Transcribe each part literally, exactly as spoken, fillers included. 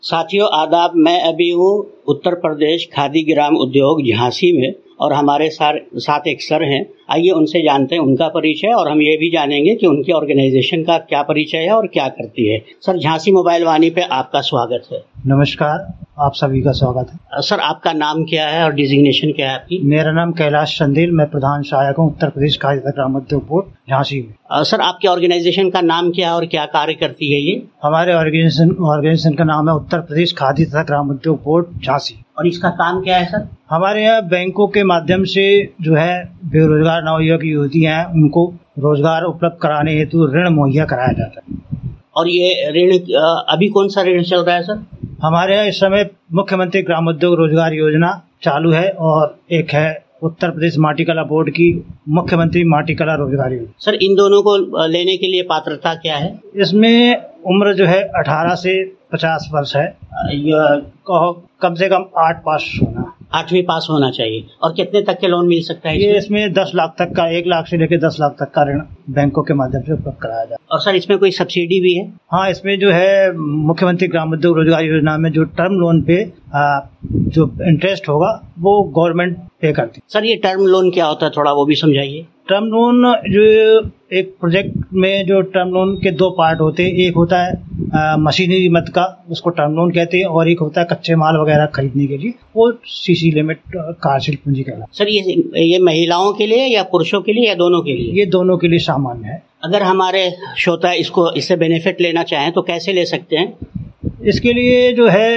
साथियों आदाब, मैं अभी हूँ उत्तर प्रदेश खादी ग्राम उद्योग झांसी में और हमारे साथ एक सर हैं। आइए उनसे जानते हैं उनका परिचय और हम ये भी जानेंगे कि उनकी ऑर्गेनाइजेशन का क्या परिचय है और क्या करती है। सर, झांसी मोबाइल वाणी पे आपका स्वागत है। नमस्कार, आप सभी का स्वागत है। सर, आपका नाम क्या है और डिजिग्नेशन क्या है आपकी? मेरा नाम कैलाश चंदेल, मैं प्रधान सहायक हूँ उत्तर प्रदेश खादी तथा ग्राम उद्योग बोर्ड झांसी में। सर, आपके ऑर्गेनाइजेशन का नाम क्या है और क्या कार्य करती है ये? हमारे ऑर्गेनाइजेशन ऑर्गेनाइजेशन का नाम है उत्तर प्रदेश खादी तथा ग्राम उद्योग बोर्ड झांसी। और इसका काम क्या है सर? हमारे यहाँ बैंकों के माध्यम से जो है बेरोजगार नवयुवक युवतियाँ हैं उनको रोजगार उपलब्ध कराने हेतु ऋण मुहैया कराया जाता है। और ये ऋण अभी कौन सा ऋण चल रहा है सर? हमारे यहाँ इस समय मुख्यमंत्री ग्राम उद्योग रोजगार योजना चालू है और एक है उत्तर प्रदेश माटी कला बोर्ड की मुख्यमंत्री माटी कला रोजगार योजना। सर, इन दोनों को लेने के लिए पात्रता क्या है? इसमें उम्र जो है अठारह से पचास वर्ष है। कम से कम आठ पास होना आठवीं पास होना चाहिए। और कितने तक के लोन मिल सकता है? ये इसमें दस लाख तक का, एक लाख से लेकर दस लाख तक का ऋण बैंकों के माध्यम से उपलब्ध कराया जाए। और सर, इसमें कोई सब्सिडी भी है? हाँ, इसमें जो है मुख्यमंत्री ग्राम उद्योग रोजगार योजना में जो टर्म लोन पे आ, जो इंटरेस्ट होगा वो गवर्नमेंट पे करती है। सर, ये टर्म लोन क्या होता है, थोड़ा वो भी समझाइए। टर्म लोन जो एक प्रोजेक्ट में जो टर्म लोन के दो पार्ट होते हैं, एक होता है आ, मशीनरी मद का, उसको टर्म लोन कहते हैं, और एक होता है कच्चे माल वगैरह खरीदने के लिए, वो सीसी लिमिट कार्यशील पूंजी कहलाता है। सर, ये ये महिलाओं के लिए या पुरुषों के लिए या दोनों के लिए? ये दोनों के लिए सामान्य है। अगर हमारे श्रोता इसको इससे बेनिफिट लेना चाहें तो कैसे ले सकते हैं? इसके लिए जो है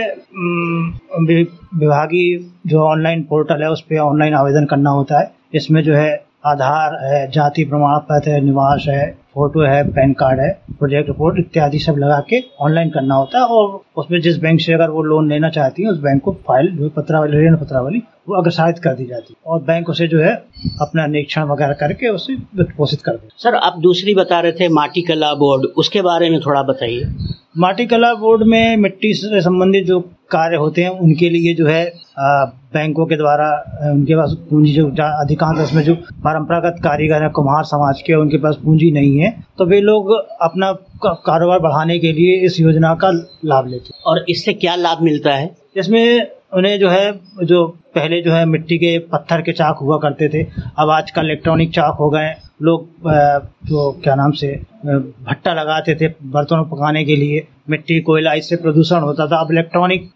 विभागीय जो ऑनलाइन पोर्टल है उस पर ऑनलाइन आवेदन करना होता है। इसमें जो है आधार है, जाति प्रमाण पत्र है, निवास है, फोटो है, पैन कार्ड है, प्रोजेक्ट रिपोर्ट इत्यादि सब लगा के ऑनलाइन करना होता है। और उसमें जिस बैंक से अगर वो लोन लेना चाहती है उस बैंक को फाइल जो पत्रावली ऋण पत्रावली वो अग्रसारित कर दी जाती है और बैंक उसे जो है अपना निरीक्षण वगैरह करके उसे वित्तपोषित कर दे। सर, आप दूसरी बता रहे थे माटी कला बोर्ड, उसके बारे में थोड़ा बताइए। माटी कला बोर्ड में मिट्टी से संबंधित जो कार्य होते हैं उनके लिए जो है आ, बैंकों के द्वारा उनके पास पूंजी जो अधिकांश उसमें जो परंपरागत कारीगर है कुम्हार समाज के, उनके पास पूंजी नहीं है, तो वे लोग अपना कारोबार बढ़ाने के लिए इस योजना का लाभ लेते हैं। और इससे क्या लाभ मिलता है? इसमें उन्हें जो है जो पहले जो है मिट्टी के पत्थर के चाक हुआ करते थे, अब आजकल इलेक्ट्रॉनिक चाक हो गए। लोग जो क्या नाम से भट्टा लगाते थे बर्तनों पकाने के लिए, मिट्टी कोयला इससे प्रदूषण होता था, अब इलेक्ट्रॉनिक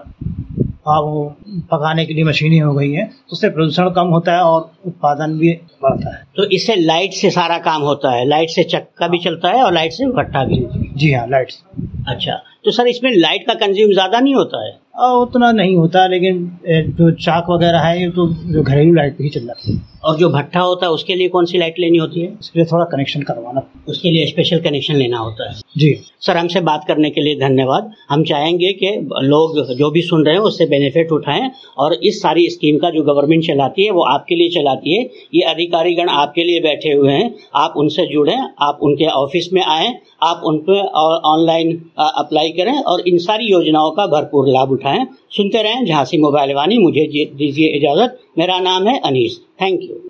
पकाने के लिए मशीनें हो गई हैं, तो उससे प्रदूषण कम होता है और उत्पादन भी बढ़ता है। तो इससे लाइट से सारा काम होता है, लाइट से चक्का भी चलता है और लाइट से भट्टा भी? जी हाँ, लाइट से। अच्छा, तो सर इसमें लाइट का कंज्यूम ज्यादा नहीं होता है? आ, उतना नहीं होता, लेकिन जो चाक वगैरह है ये तो जो घरेलू लाइट पे ही चल जाती है। और जो भट्टा होता है उसके लिए कौन सी लाइट लेनी होती है? इसके लिए थोड़ा कनेक्शन करवाना, उसके लिए स्पेशल कनेक्शन लेना होता है। जी सर, हमसे बात करने के लिए धन्यवाद। हम चाहेंगे कि लोग जो भी सुन रहे हैं उससे बेनिफिट उठाएं और इस सारी स्कीम का जो गवर्नमेंट चलाती है वो आपके लिए चलाती है। ये अधिकारीगण आपके लिए बैठे हुए हैं, आप उनसे जुड़ें, आप उनके ऑफिस में आएँ, आप उन पर ऑनलाइन अप्लाई करें और इन सारी योजनाओं का भरपूर लाभ उठाएं। सुनते रहें झांसी मोबाइल वाणी। मुझे दीजिए इजाजत। मेरा नाम है अनीस। Thank you.